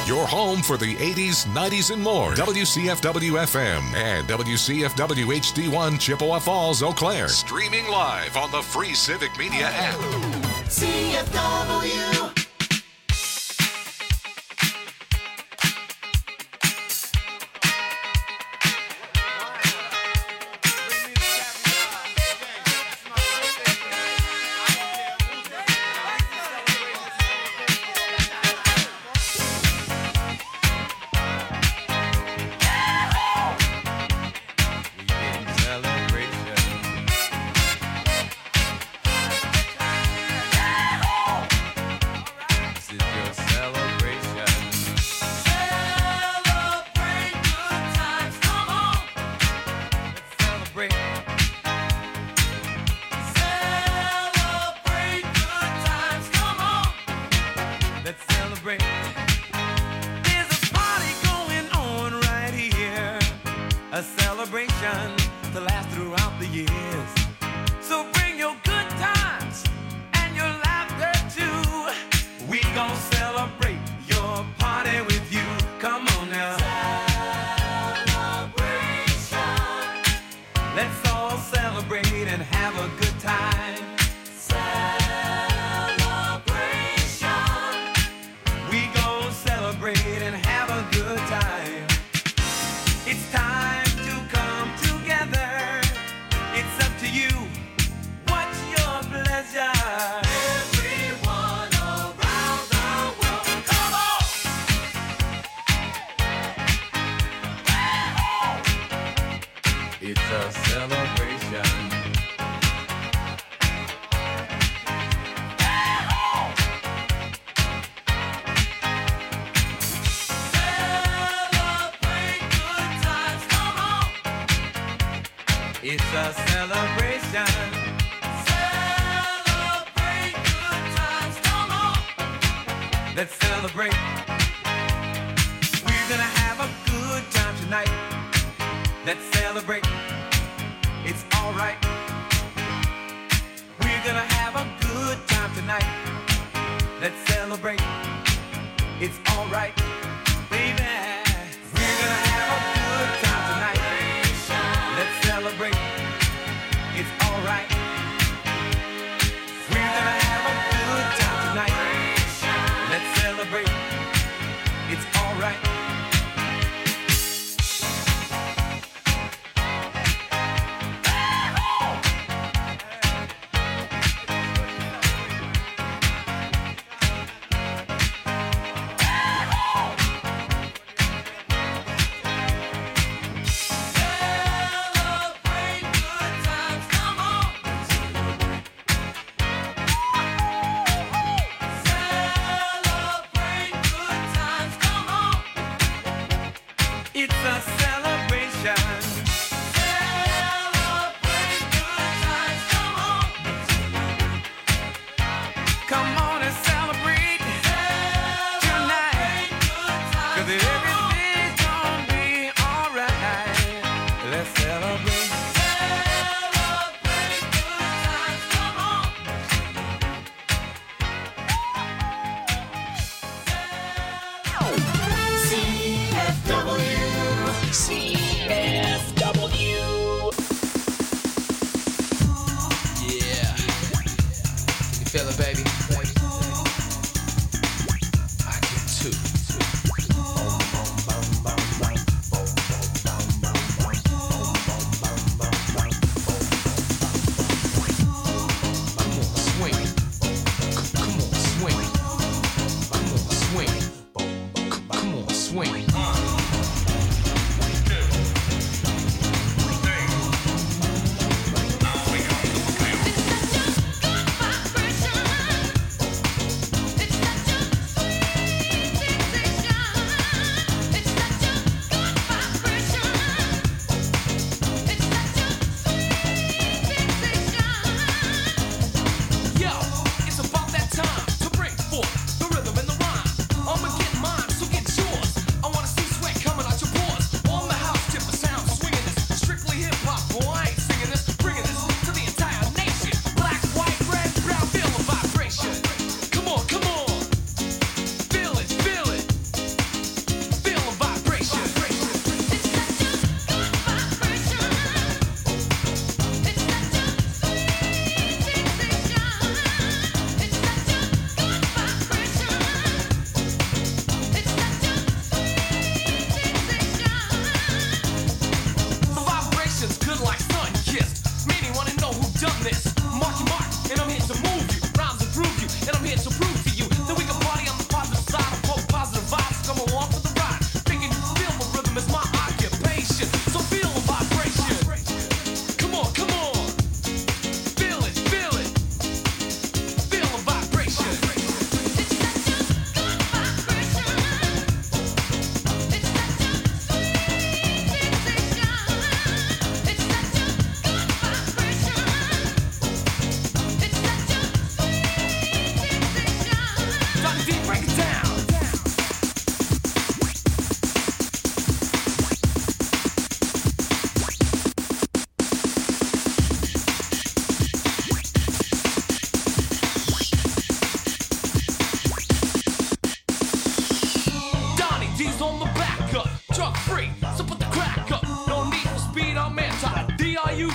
Your home for the 80s, 90s, and more. WCFW-FM and WCFW HD1 Chippewa Falls, Eau Claire. Streaming live on the free Civic Media app. CFW.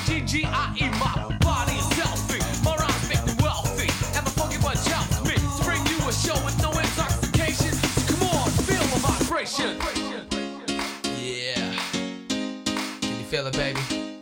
G-G-I-E, my body is healthy. My rhymes make me wealthy. And the funky bunch helps me to bring you a show with no intoxication. So come on, feel the vibration. Yeah. Can you feel it, baby?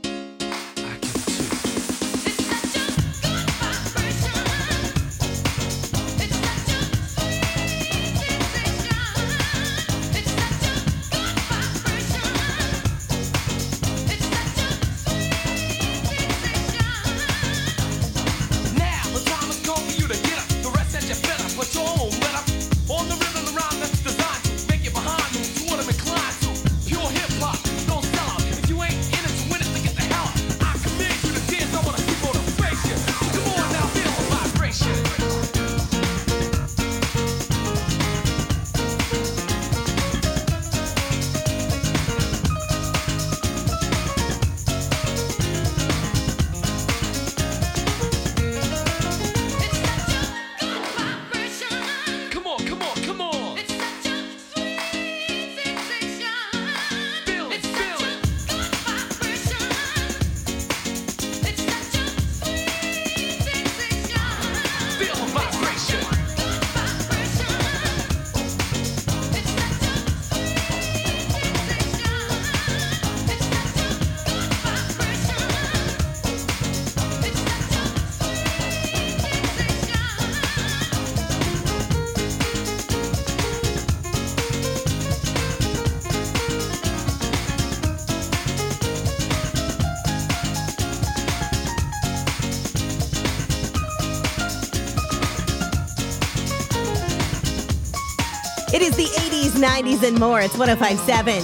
It is the 80s, 90s, and more. It's 105.7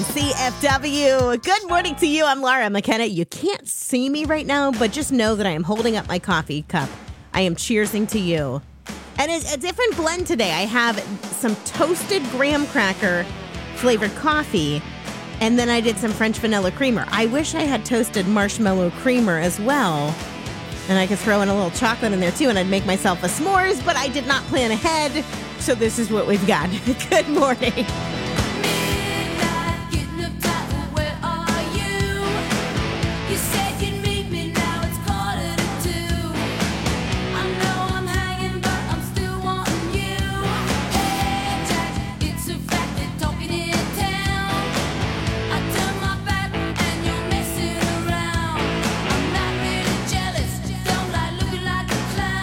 CFW. Good morning to you. I'm Laura McKenna. You can't see me right now, but just know that I am holding up my coffee cup. I am cheersing to you. And it's a different blend today. I have some toasted graham cracker flavored coffee, and then I did some French vanilla creamer. I wish I had toasted marshmallow creamer as well. And I could throw in a little chocolate in there too, and I'd make myself a s'mores, but I did not plan ahead. So this is what we've got. Good morning.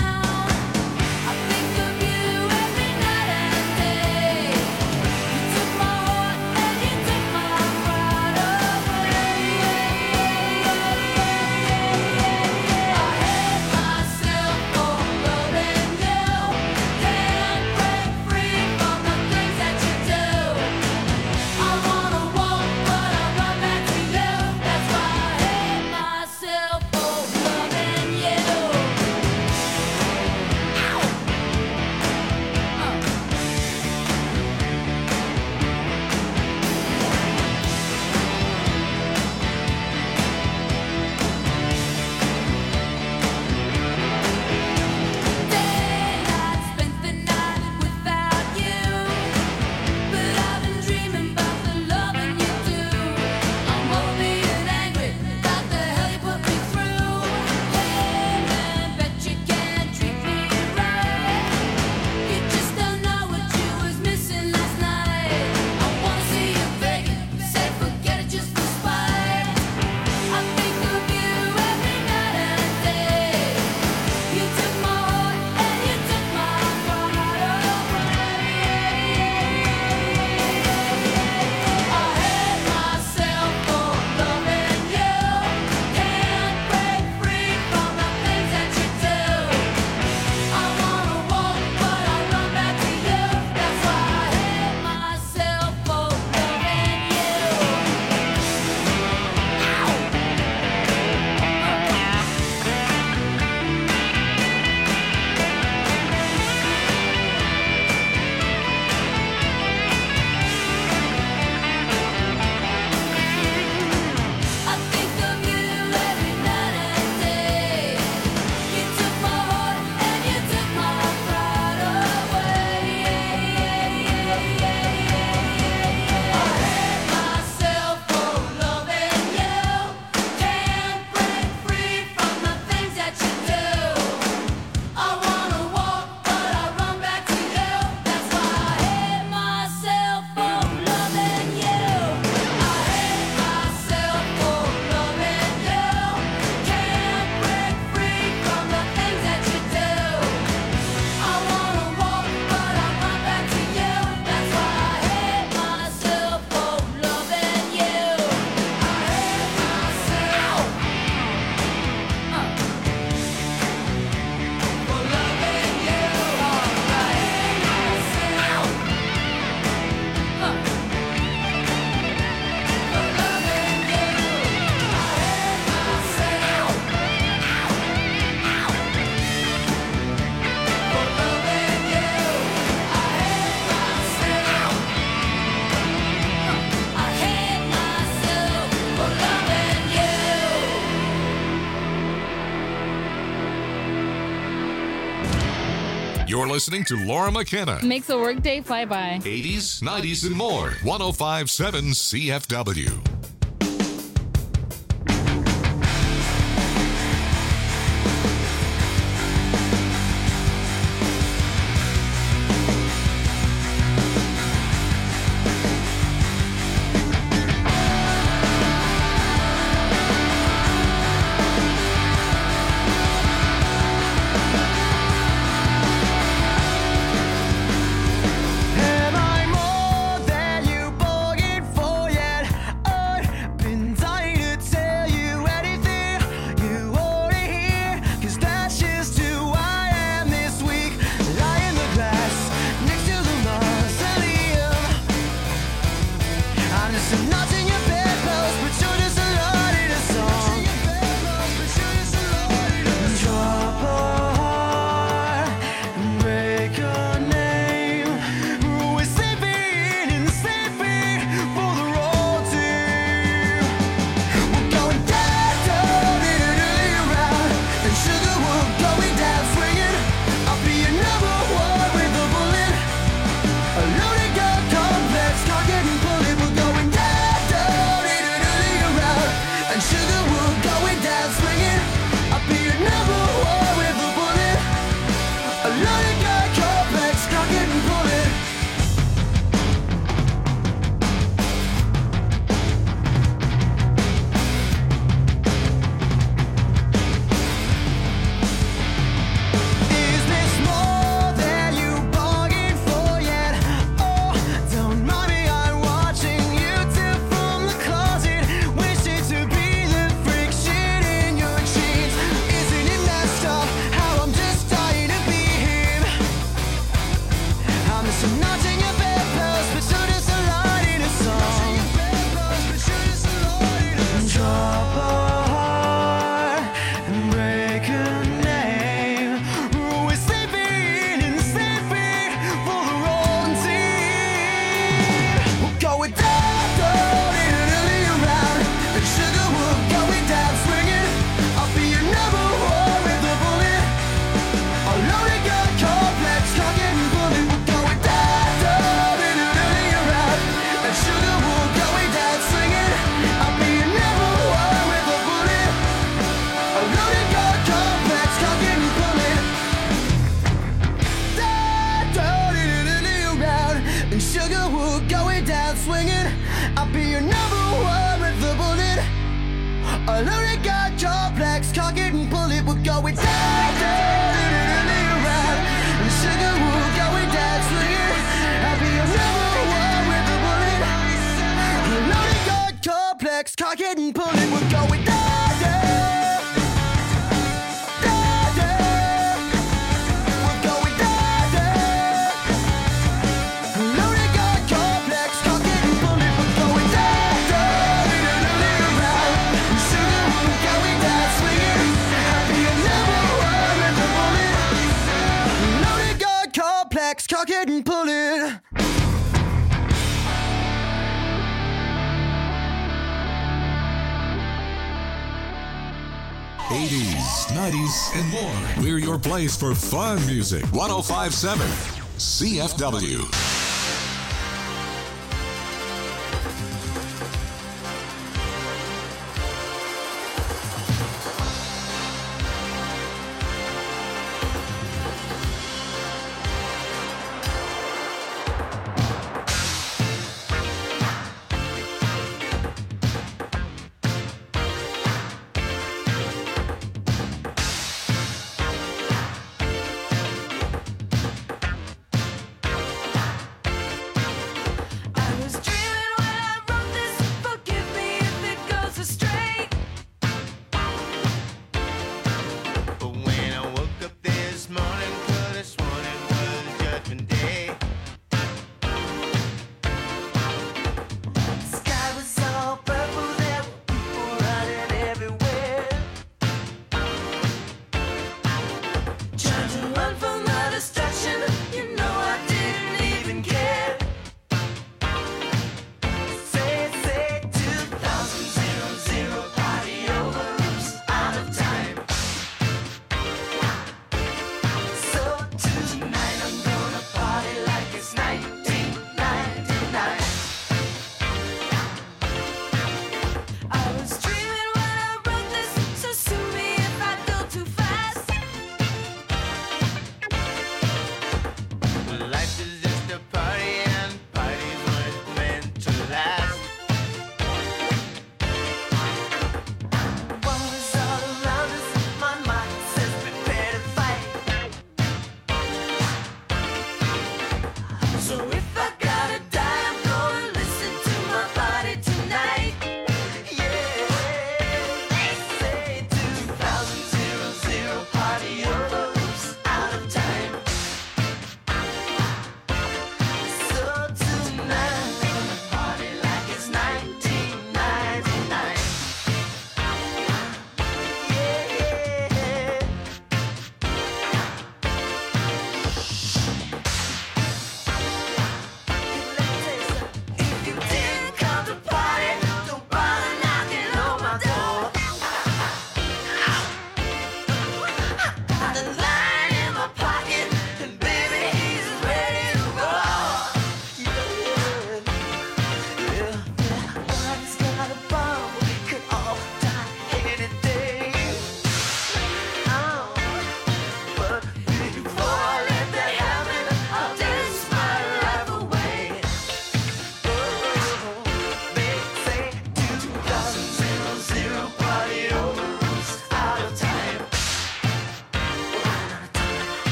Took You're listening to Laura McKenna. Makes a workday fly by. 80s, 90s, and more. 105.7 CFW. Am I more than you bargained for yet? I've been dying to tell you anything you wanna hear, 'cause that's just who I am this week. Lie in the grass next to the mausoleum. I'm just a notch in your bedpost, but you're just a lot in a song. Drop a heart and break a name. We're sleeping and sleeping for the road team. We're going down, down, around, and sugar, we're going down swinging. I'll be your number one with a bullet. A loaded gun complex, cock it and pull it. We're going down, down, around, and sugar, we're going down swinging. I'll be your number one with a bullet. A loaded gun complex, cock it and pull it. Is this more than you bargained for yet? Oh, don't mind me, I'm watching you tip from the closet, wishing to be the friction in your jeans. Isn't it messed up how I'm just dying to be him? I'm just a notch in your bedpost, but you're just a light in a song. Drop a heart and break a name. We're sleeping and sleeping for the wrong team. We're going down, down, around, and sugar, we're going down swinging. I'll be your number one with a bullet. A loaded gun complex, cock it and pull it. We're going down, down, around, and sugar, we're going down swinging. I'll be your number one with a bullet. A loaded gun complex, cock it and pull it. Down, down, around, and sugar, we're going down swinging. I'll be your number one with a bullet. A loaded gun complex, cock it and pull it. We're going down, down, around, and sugar, we're going down swinging. I'll be your number one with a bullet. A loaded gun complex, cock it and pull it. We're going down, down, down, down. We're going down, down. A loaded gun complex, cock it and pull it. We're going down, down, around, and sugar, we're going down swinging. I'll be your number one with a bullet. A loaded gun complex, cock it and pull it. 80s, 90s, and more. We're your place for fun music. 105.7 CFW.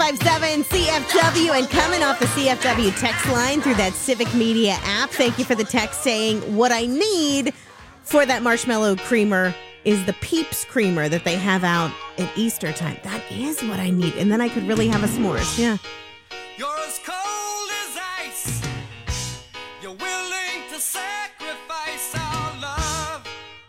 1057 CFW, and coming off the CFW text line through that Civic Media app. Thank you for the text saying what I need for that marshmallow creamer is the Peeps creamer that they have out at Easter time. That is what I need. And then I could really have a s'mores. Yeah. You're as cold as ice. You're willing to sacrifice our love.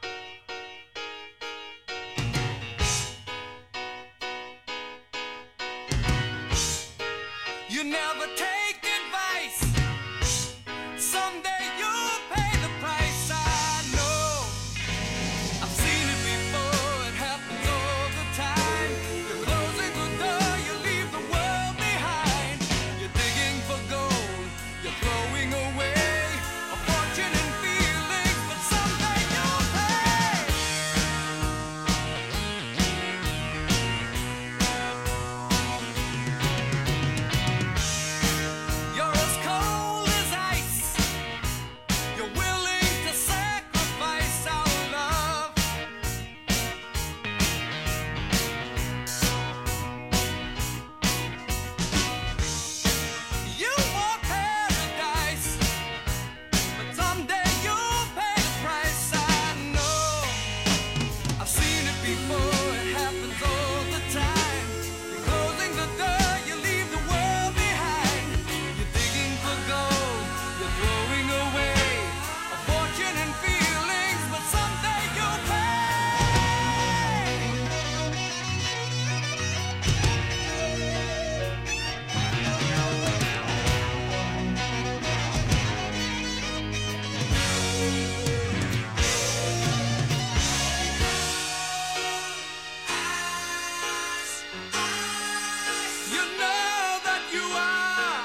You never take advice. Someday you'll pay the price. I know. I've seen it before. It happens all the time. You're closing the door. You leave the world behind. You're digging for gold. You're throwing away a fortune and feelings, but someday you'll pay. You're as cold as ice. You're willing to sacrifice our love. You want paradise, but someday you'll pay the price. I know. I've seen it before. It happens all the time. You're closing the door. You leave the world behind. You're digging for gold. You're throwing away a fortune and feelings, but someday you'll pay. You know that you are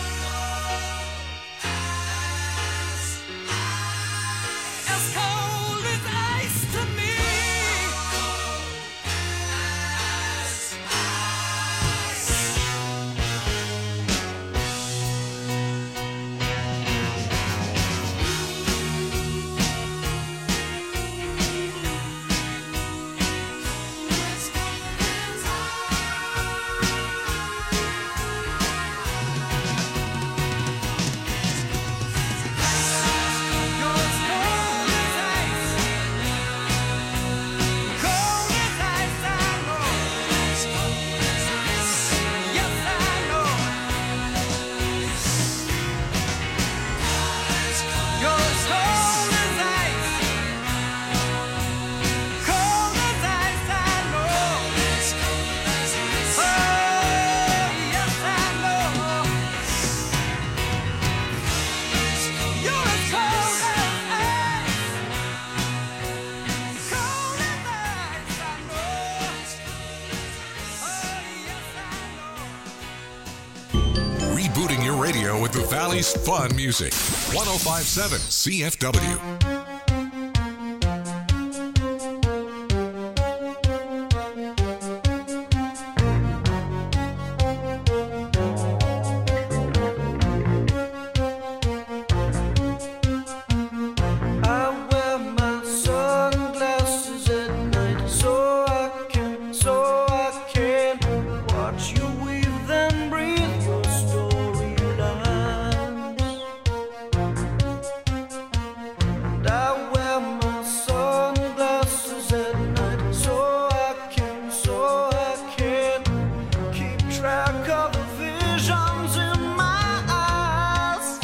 as cold as ice to me. You're as cold as ice. Cold as ice, I know. Yes, I know. You're as cold as ice. Cold as ice, I know. Oh, yes, I know. You're as cold as ice. Cold as ice, I know. Oh, yes, I know. Rebooting your radio with the Valley's fun music. 1057 CFW. I wear my sunglasses at night so I can watch you weave and breathe your storylines. And I wear my sunglasses at night so I can keep track of the visions in my eyes.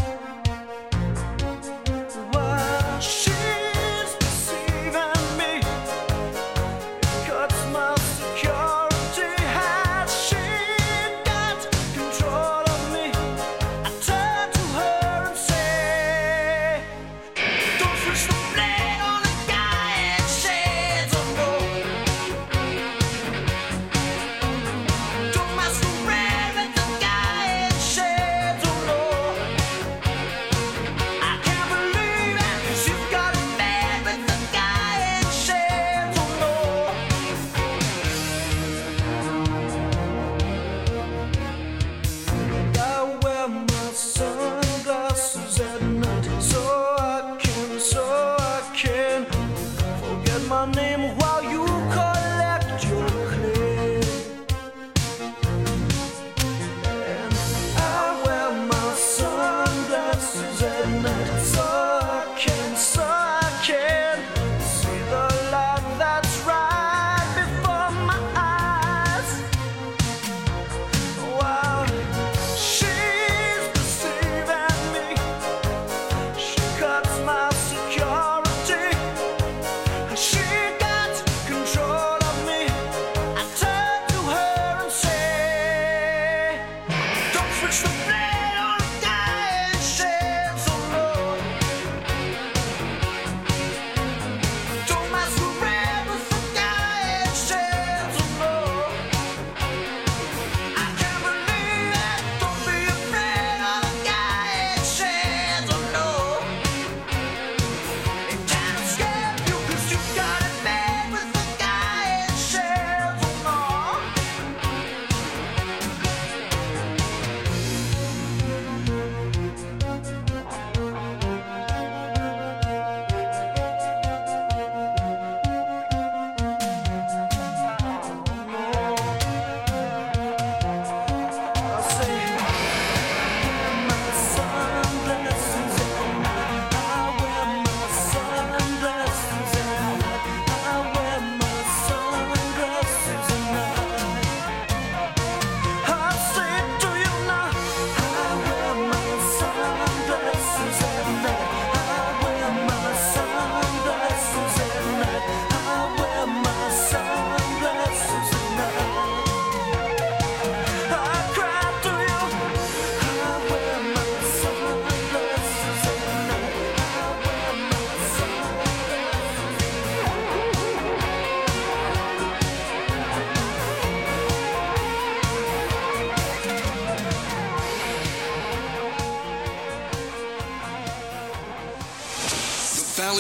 While she's deceiving me, it cuts my security. Has she got control of me? I turn to her and say, don't switch the blade on a guy in shades of gold. Don't masquerade with the guy in shades of gold. I can't believe it. She's got a man with the guy in shades of gold. I wear my sunglasses at night so I can forget my name while you collect your clay.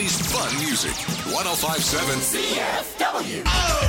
Philly's fun music. 1057 CFW.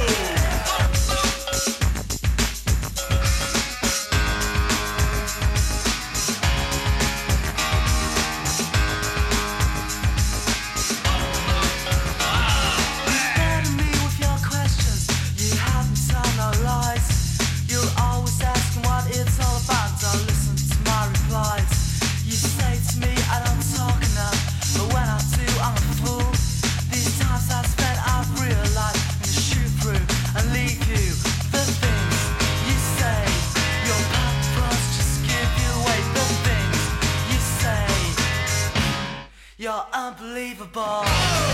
You're unbelievable.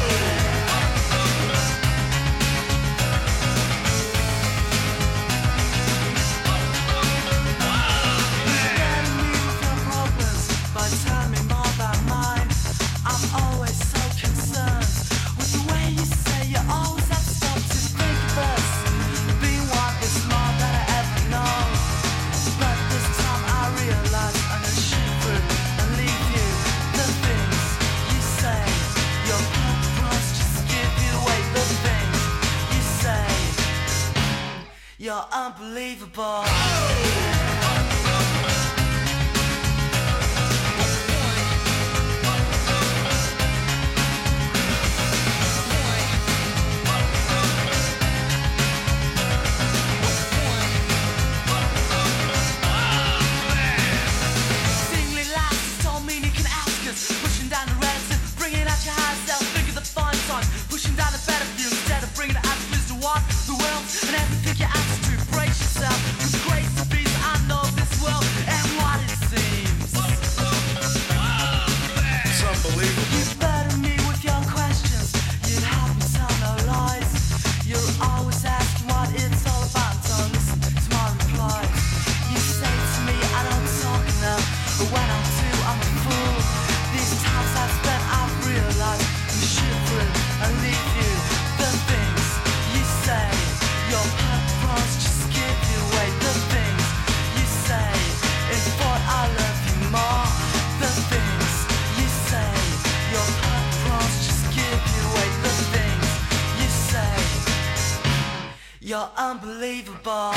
You're unbelievable. Singly lights don't mean you can ask us. Pushing down the reticence, bringing out your high self. Think of the fun times, pushing down the better view instead of bringing it out to walk the world and everything you ask to brace yourself. With grace to be, I know this world and what it seems. It's unbelievable. You burden me with your questions. You help me tell no lies. You're always asking what it's all about. Don't listen to my replies. You say to me I don't talk enough, but when I do I'm a fool. These times I've spent I've realized you shoot through and leave you. The things you say, your purpose just give you away. The things you say, it's for I love you more. The things you say, your purpose just give you away. The things you say, you're unbelievable.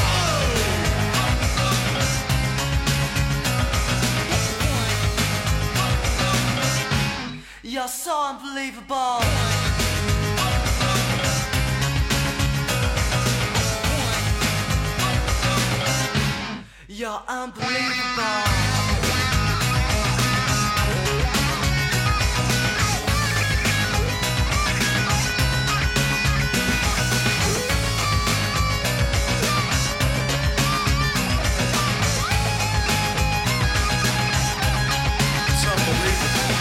You're so unbelievable. You're unbelievable. It's unbelievable.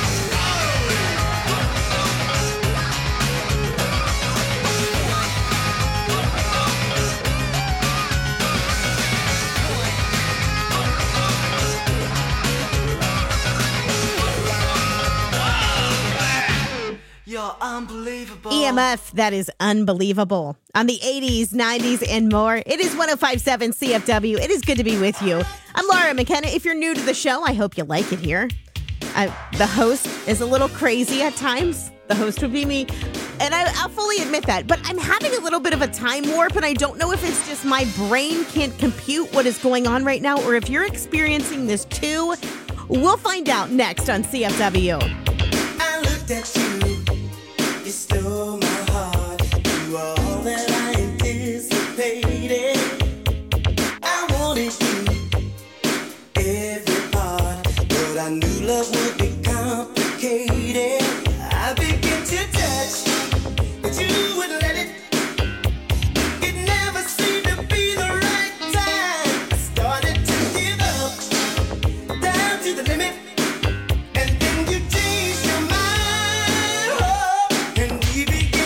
You're unbelievable. EMF, that is unbelievable. On the 80s, 90s, and more, it is 1057 CFW. It is good to be with you. I'm Laura McKenna. If you're new to the show, I hope you like it here. The host is a little crazy at times. The host would be me. And I'll fully admit that. But I'm having a little bit of a time warp, and I don't know if it's just my brain can't compute what is going on right now, or if you're experiencing this too. We'll find out next on CFW. I looked at you, you stole my heart. You are all that I anticipated. I wanted you, every part, but I knew love would be complicated. I began to touch, but you wouldn't let it. It never seemed to be the right time. I started to give up, down to the limit. And then you changed your mind, oh, and we began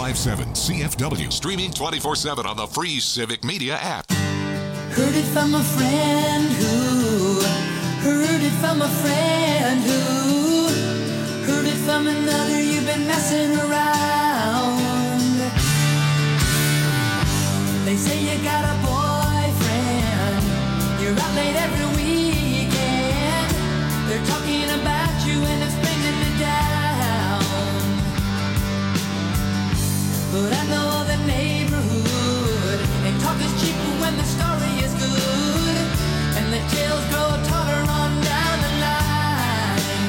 1057 CFW. Streaming 24/7 on the free Civic Media app. Heard it from a friend who heard it from a friend who heard it from another. You've been messing around. They say you got a boyfriend. You're out late every weekend. They're talking about you and it's bringing me down. But I know the neighborhood, and talk is cheap when the story is good, and the tales grow taller on down the line.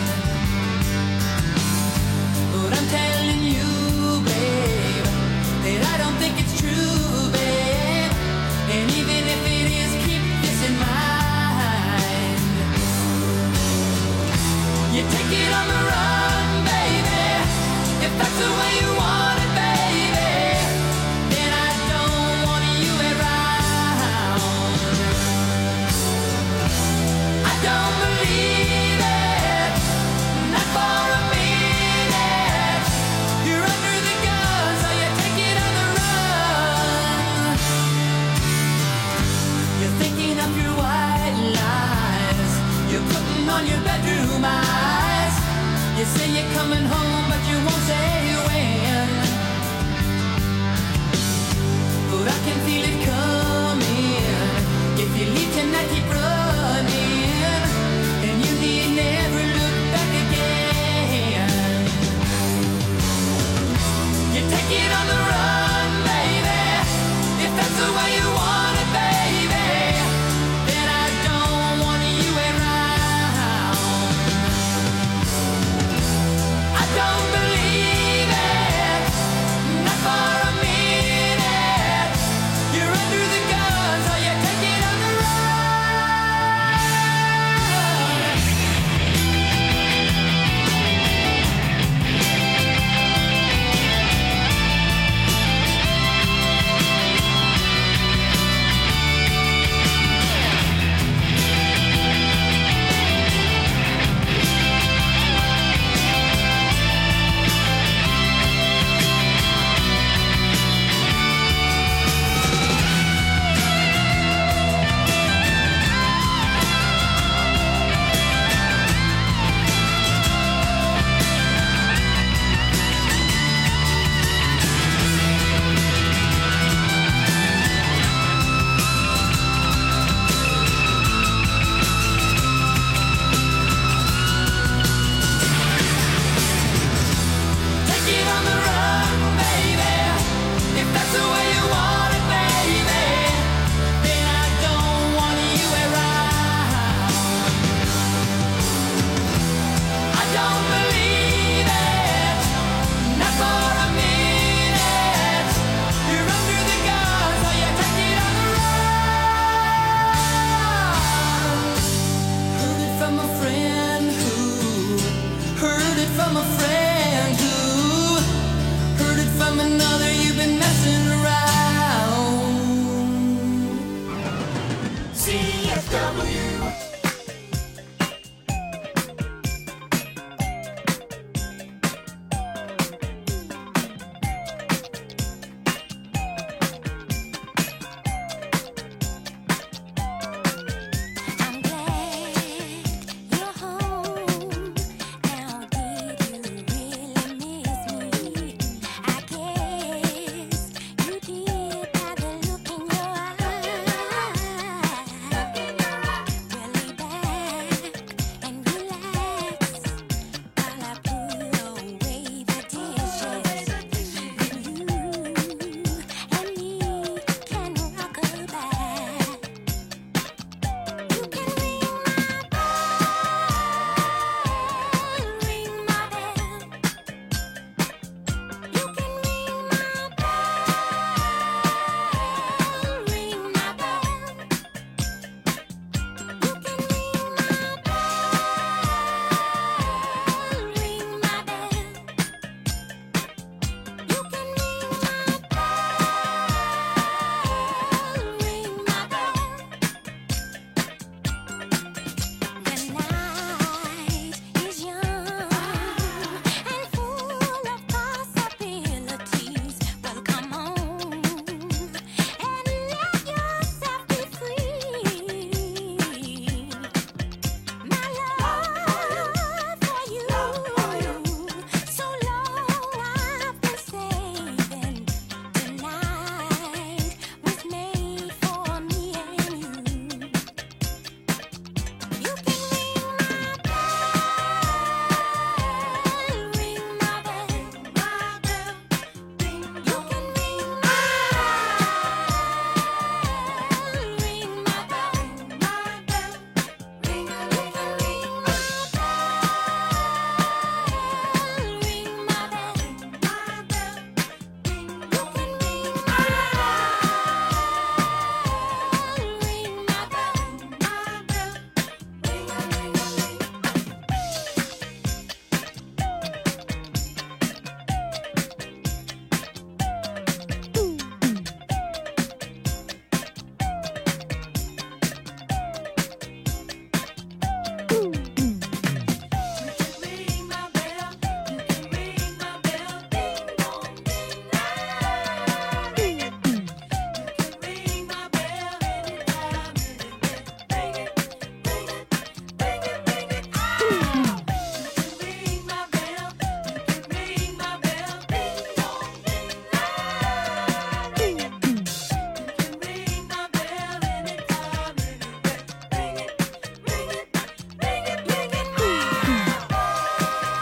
But I'm telling you, babe, that I don't think it's true, babe. And even if it is, keep this in mind. You take it on the run, baby, if that's the way you want it, baby. Then I don't want you around. I don't believe it, not for a minute. You're under the gun, so you take it on the run. You're thinking of your white lies. You're putting on your bedroom eyes. You say you're coming home, but you won't say when. But I can feel it coming. If you leave tonight, keep running, and you need never look back again. You take it on the run, baby, if that's the way you want it, baby. Then I don't want you around. I don't believe it, not for a minute. You're under the gun, so you take it on the run. Take it on the run, baby, if that's the way you want it, baby. Then I don't want you around. I don't believe it, not for a minute. You're under the gun, so you take it on the run. Heard it from a friend who heard it from a friend who heard it from another. You've been messing around. CFW. I'm glad you're home now. Did you really miss me? I guess you did by the look in your eyes. Really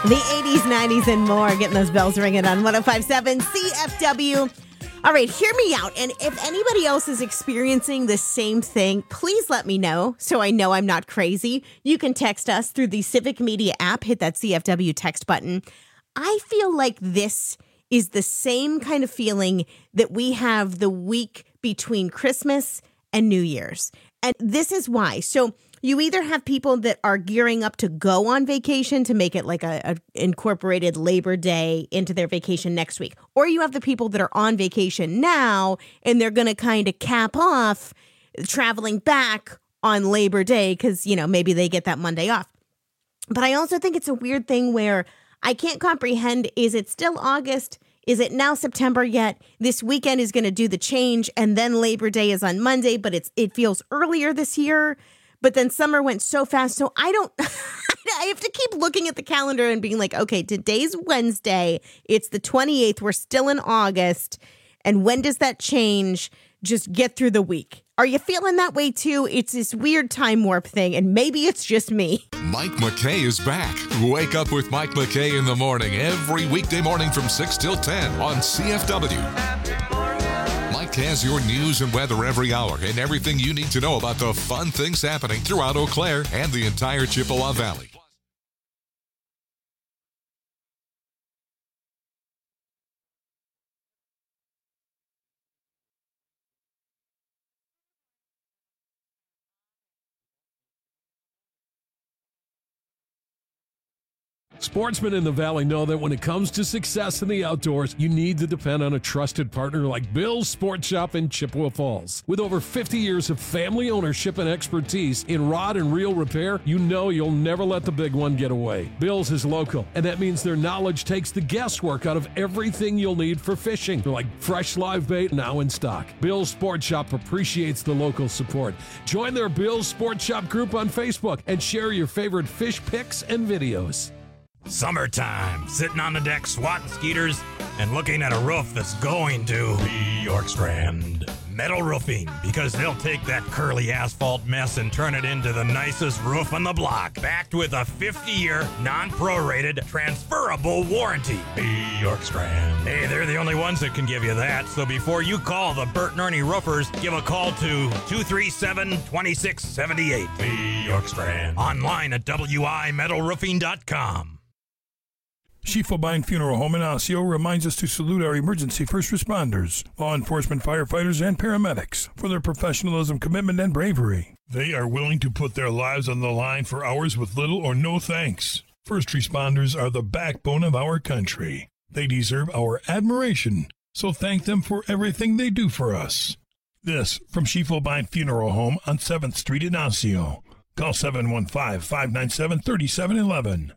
The 80s, 90s, and more. Getting those bells ringing on 105.7 CFW. All right, hear me out. And if anybody else is experiencing the same thing, please let me know so I know I'm not crazy. You can text us through the Civic Media app. Hit that CFW text button. I feel like this is the same kind of feeling that we have the week between Christmas and New Year's. And this is why. So you either have people that are gearing up to go on vacation to make it like a incorporated Labor Day into their vacation next week, or you have the people that are on vacation now and they're going to kind of cap off traveling back on Labor Day because, maybe they get that Monday off. But I also think it's a weird thing where I can't comprehend, is it still August? Is it now September yet? This weekend is going to do the change and then Labor Day is on Monday, but it feels earlier this year. But then summer went so fast. So I have to keep looking at the calendar and being like, okay, today's Wednesday. It's the 28th. We're still in August. And when does that change? Just get through the week. Are you feeling that way too? It's this weird time warp thing, and maybe it's just me. Mike McKay is back. Wake up with Mike McKay in the morning every weekday morning from 6 till 10 on CFW. Mike has your news and weather every hour and everything you need to know about the fun things happening throughout Eau Claire and the entire Chippewa Valley. Sportsmen in the Valley know that when it comes to success in the outdoors, you need to depend on a trusted partner like Bill's Sport Shop in Chippewa Falls. With over 50 years of family ownership and expertise in rod and reel repair, you know you'll never let the big one get away. Bill's is local, and that means their knowledge takes the guesswork out of everything you'll need for fishing, like fresh live bait now in stock. Bill's Sport Shop appreciates the local support. Join their Bill's Sport Shop group on Facebook and share your favorite fish pics and videos. Summertime, sitting on the deck swatting skeeters and looking at a roof that's going to be York Strand Metal Roofing, because they'll take that curly asphalt mess and turn it into the nicest roof on the block, backed with a 50-year non-prorated transferable warranty. Be York Strand. Hey, they're the only ones that can give you that, so before you call the Bert and Ernie Roofers, give a call to 237-2678. Be York Strand. Online at wimetalroofing.com. Schiefelbein Funeral Home in Osseo reminds us to salute our emergency first responders, law enforcement, firefighters, and paramedics for their professionalism, commitment, and bravery. They are willing to put their lives on the line for hours with little or no thanks. First responders are the backbone of our country. They deserve our admiration, so thank them for everything they do for us. This from Schiefelbein Funeral Home on 7th Street in Osseo. Call 715-597-3711.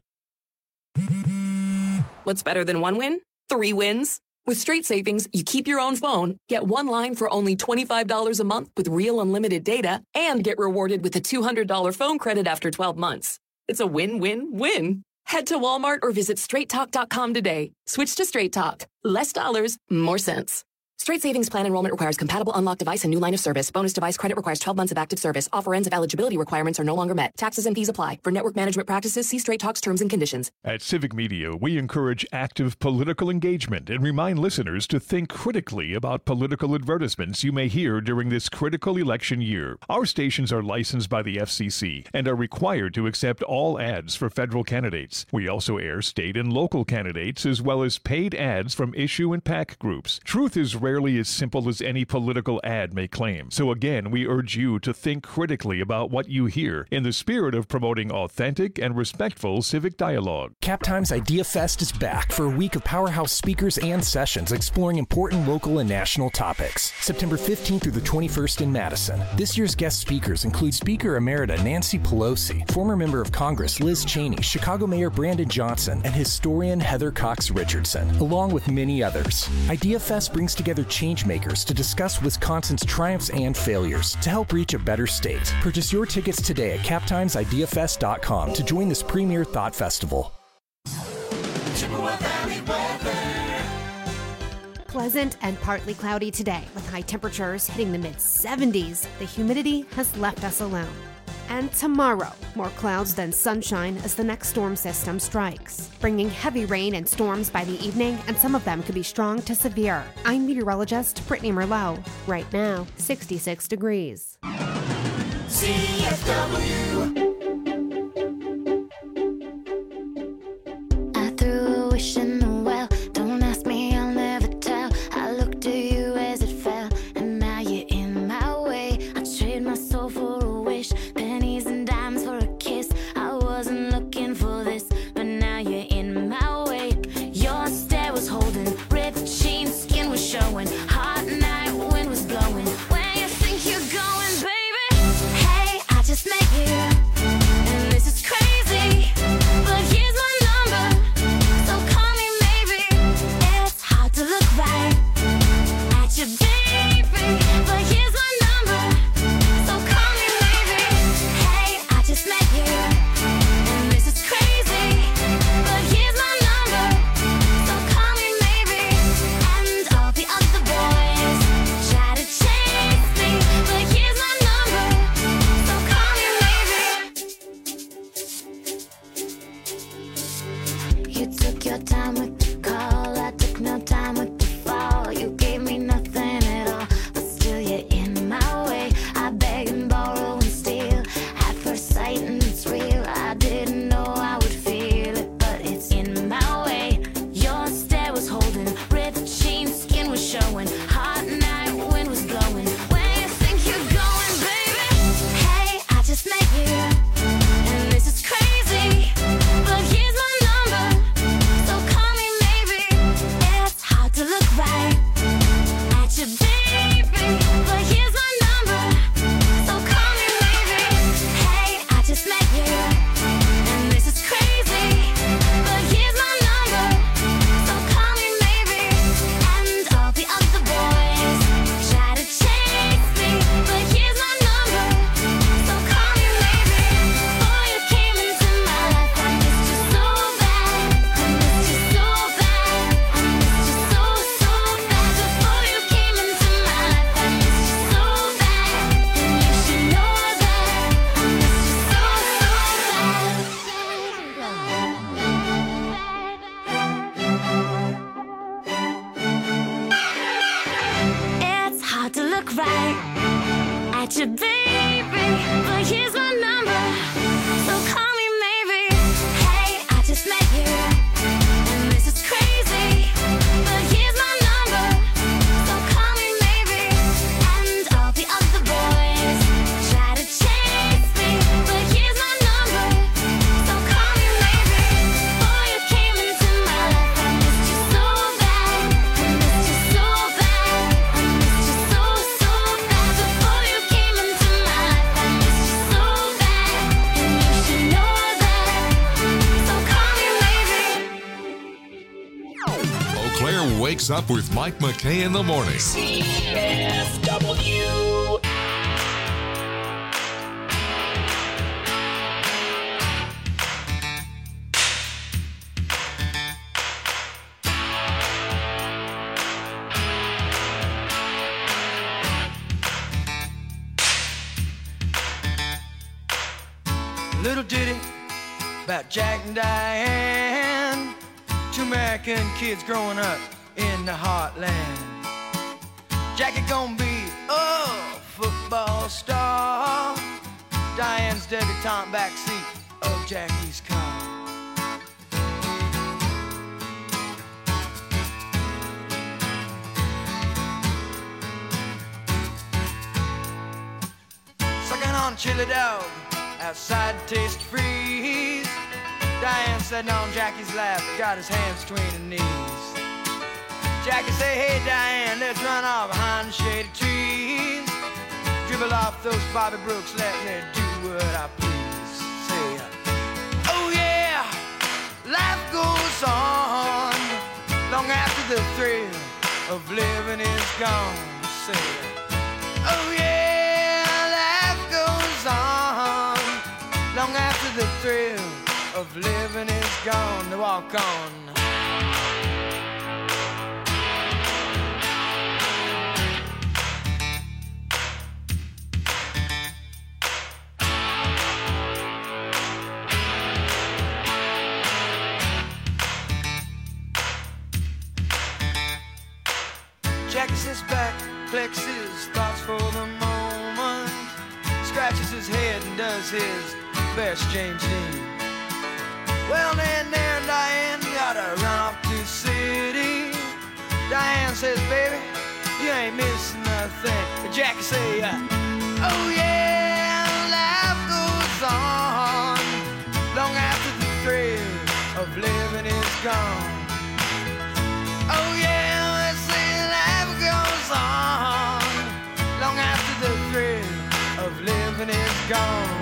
What's better than one win? 3 wins. With Straight Savings, you keep your own phone, get one line for only $25 a month with real unlimited data, and get rewarded with a $200 phone credit after 12 months. It's a win-win-win. Head to Walmart or visit straighttalk.com today. Switch to Straight Talk. Less dollars, more sense. Straight Savings Plan enrollment requires compatible unlocked device and new line of service. Bonus device credit requires 12 months of active service. Offer ends if eligibility requirements are no longer met. Taxes and fees apply. For network management practices, see Straight Talk's terms and conditions. At Civic Media, we encourage active political engagement and remind listeners to think critically about political advertisements you may hear during this critical election year. Our stations are licensed by the FCC and are required to accept all ads for federal candidates. We also air state and local candidates as well as paid ads from issue and PAC groups. Truth is rarely as simple as any political ad may claim. So again, we urge you to think critically about what you hear in the spirit of promoting authentic and respectful civic dialogue. CapTime's Idea Fest is back for a week of powerhouse speakers and sessions exploring important local and national topics. September 15th through the 21st in Madison. This year's guest speakers include Speaker Emerita Nancy Pelosi, former member of Congress Liz Cheney, Chicago Mayor Brandon Johnson, and historian Heather Cox Richardson, along with many others. Idea Fest brings together change makers to discuss Wisconsin's triumphs and failures to help reach a better state. Purchase your tickets today at captimesideafest.com to join this premier thought festival. Pleasant and partly cloudy today with high temperatures hitting the mid-70s. The humidity has left us alone. And tomorrow, more clouds than sunshine as the next storm system strikes, bringing heavy rain and storms by the evening, and some of them could be strong to severe. I'm meteorologist Brittany Merlot. Right now, 66 degrees. CFW. I threw a wish in the well. Don't ask me, I'll never tell. I looked at you as it fell, and now you're in my way. I trade my soul for a wish, pennies and dimes for a kiss. I wasn't looking for this, but now you're in my way. Your stare was holding, ripped jeans, skin was showing. Hot night, wind was blowing. Where you think you're going, baby? Hey, I just met you, and this is crazy. But here's my number, so call me maybe. It's hard to look right at you, baby. But here's my number, so call me maybe. Hey, I just met you, and this is crazy. But here's my number, so call me maybe. And all the other boys try to chase me, but here's my number, so call me maybe. You took your time with the call, I took no time with the fall. You gave me nothing at all, but still you're in my way. I beg and borrow and steal at first sight, and it's real. I didn't know I would feel it, but it's in my way. Your stare was holding, ripped jeans, skin was showing. Hot night, wind was blowing. Where you think you're going, baby? Hey, I just met you, and this is crazy. But here's my number, so call me maybe. It's hard to look right at you, baby. But here's my number, so call me maybe. Hey, I just met you, and this is crazy. But here's my number, so call me maybe. And all the other boys try to chase me, but here's my number, so call me maybe. Before you came into my life, I missed you so bad. I missed you so bad. I missed you so, so bad. Before you came into my life, I missed you so bad. And you should know that I missed you so, It's hard to look right at you, baby. But here's my number, so call me maybe. Hey, I just met you, and this is crazy. But here's my number, so call me maybe. And all the other boys try to chase me, but here's my number, so call me maybe. Before you came into my life, I missed you so bad. I missed you so bad. I missed you so, so bad. Before you came into my life, I missed you so bad. And you should know that, so call me maybe. Eau Claire wakes up with Mike McKay in the morning. CFW. Little ditty about Jack and Diane, two American kids growing up in the heartland. Jackie gonna be a football star, Diane's debutante backseat of Jackie's car. Sucking on chili dog outside Taste Freeze. Diane sitting on Jackie's lap, got his hands between her knees. Jackie say, hey Diane, let's run off behind the shady trees. Dribble off those Bobby Brooks, let me do what I please. Say, oh yeah, life goes on long after the thrill of living is gone. Say, oh yeah, life goes on long after the thrill of living is gone. To walk on. was his best James Dean. Well, then there Diane gotta run off to the city. Diane says, baby, you ain't missing nothing. But Jackie say, oh yeah, life goes on long after the thrill of living is gone. Oh yeah, let's say life goes on long after the thrill of living is gone.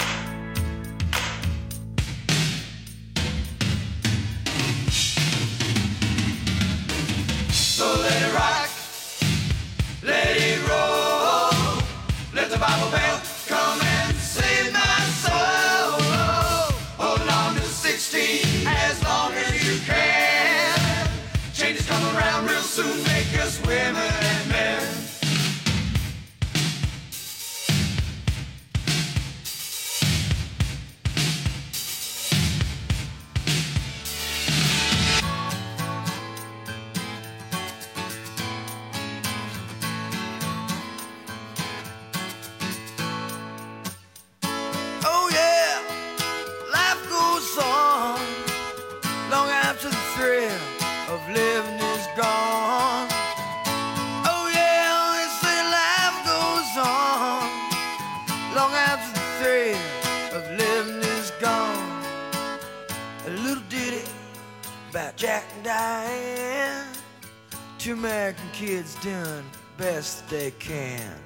So let it rock, let it roll, let the Bible bell come and save my soul. Hold on to 16 as long as you can. Changes come around real soon, make us women and men. Oh yeah, life goes on long after the thrill of living is gone. Oh yeah, they say life goes on long after the thrill of living is gone. A little ditty about Jack and Diane. Two American kids doing best they can.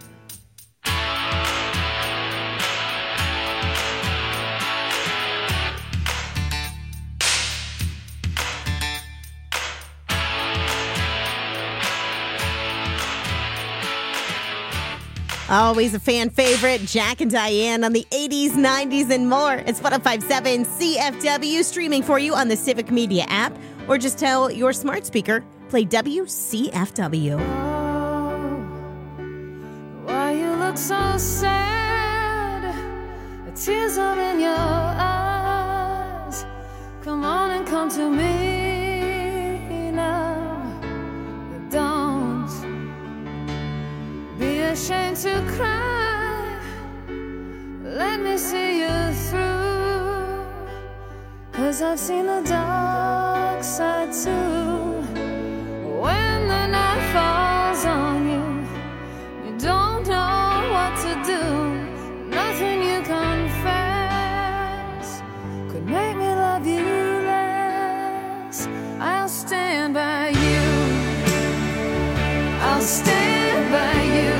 Always a fan favorite, Jack and Diane on the 80s, 90s, and more. It's 105.7 CFW, streaming for you on the Civic Media app, or just tell your smart speaker, play WCFW. Why you look so sad? The tears are in your eyes. Come on and come to me now. Don't be ashamed to cry. Let me see you through. 'Cause I've seen the dark side too. When the night falls on you, you don't know what to do. Nothing you confess could make me love you less. I'll stand by you. I'll stand by you.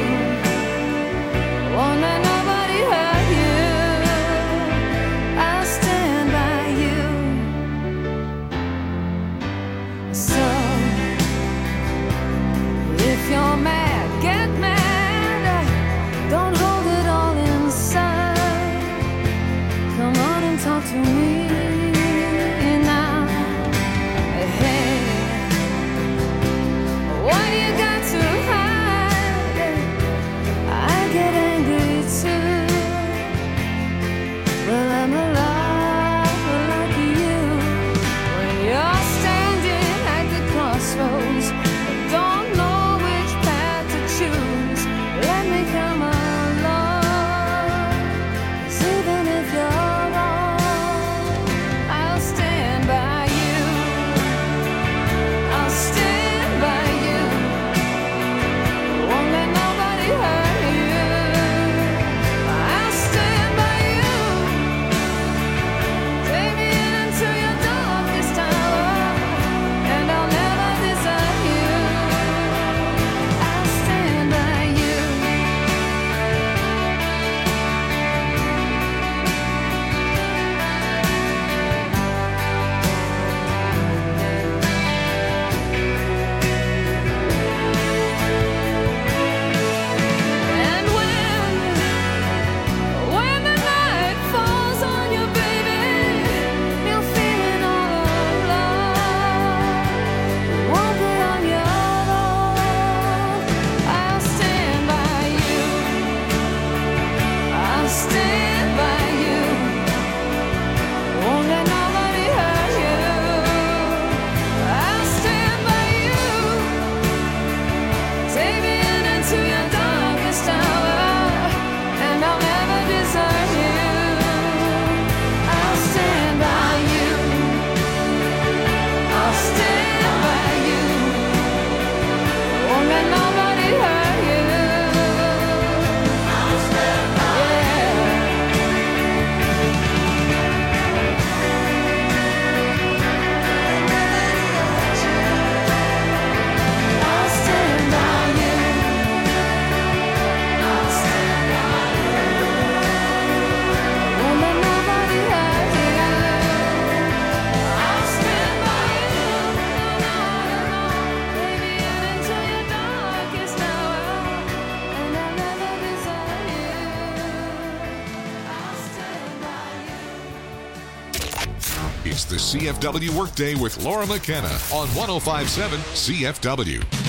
Won't let nobody hurt you. I'll stand by you. So if you're mad, get mad. Don't hold it all inside. Come on and talk to me now. Hey, what you got to hide? I get angry too. Well, I'm alive like you. When you're standing at the crossroads, don't know which path to choose. Let me come along. 'Cause even if you're wrong, I'll stand by you. I'll stand by you. Won't let nobody hurt you. I'll stand by you. It's the CFW Workday with Laura McKenna on 105.7 CFW.